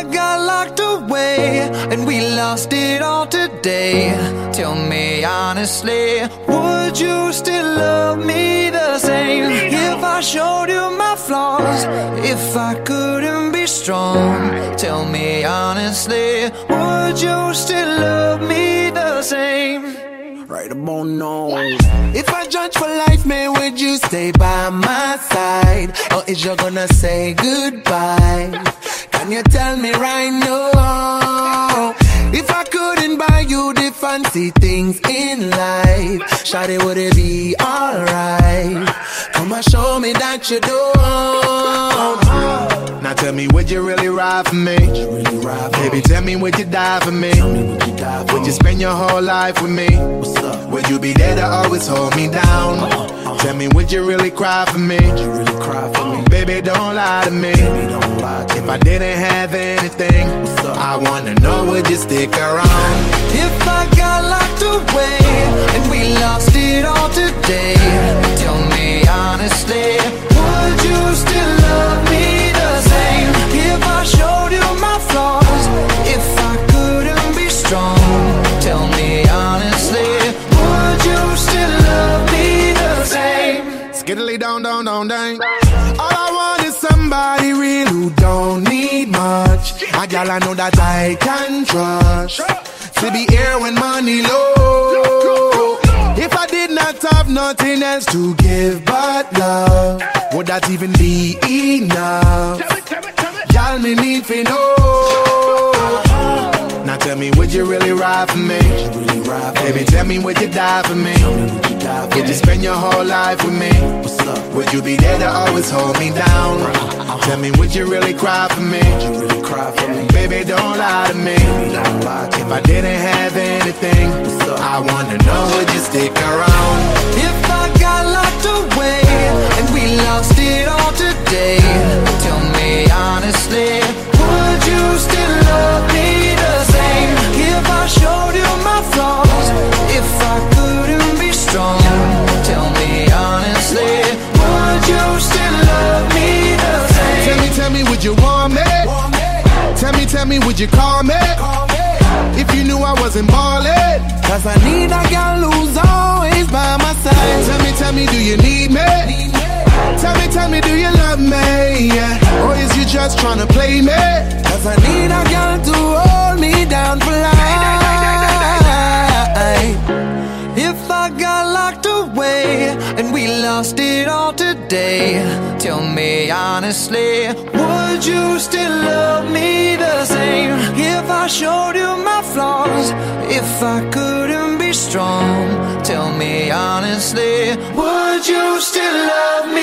I got locked away and we lost it all today, tell me honestly, would you still love me the same? If I showed you my flaws, if I couldn't be strong, tell me honestly, would you still love me the same? Right about now. If I judge for life, man, would you stay by my side? Or is you gonna say goodbye? Can you tell me right now? If I couldn't buy you the fancy things in life, shawty, would it be alright? Come and show me that you don't. Now tell me, would you really ride for me? Baby, tell me, would you die for me? Would you spend your whole life with me? Would you be there to always hold me down? Tell me, would you really cry for me? Baby, don't lie to me. If I didn't have anything, I wanna know, would you stick around? If I got locked away and we lost it all today, tell me honestly, would you still love me the same? If I showed you my flaws, if I couldn't be strong, tell me honestly, would you still love me the same? Skiddly down, down, down, down. All I want is somebody real who don't need much. A gal I know that I can trust, to be here when money low. If I did not have nothing else to give but love, would that even be enough? Y'all me need to know. Now tell me, would you really ride for me? Baby, tell me, would you die for me? Would you spend your whole life with me? Would you be there to always hold me down? Tell me, would you really cry for me? Baby, don't lie to me. If I didn't have anything, I wanna know, would you stick around? If I got locked away and we lost it all today, tell me honestly, would you still love me the same? If I showed you my flaws, if I couldn't be strong, tell me honestly, would you still love me the same? Tell me, would you want me? Tell me, would you call me? If you knew I wasn't ballin', cause I need a girl who's always by my side. Tell me, do you need me? Tell me, do you love me? Yeah. Or is you just tryna play me? Cause I need a girl to hold me down for life. If I got locked away and we lost it all today, tell me honestly, would you still love me the same? If I showed you my flaws, if I couldn't be strong, tell me honestly, would you still love me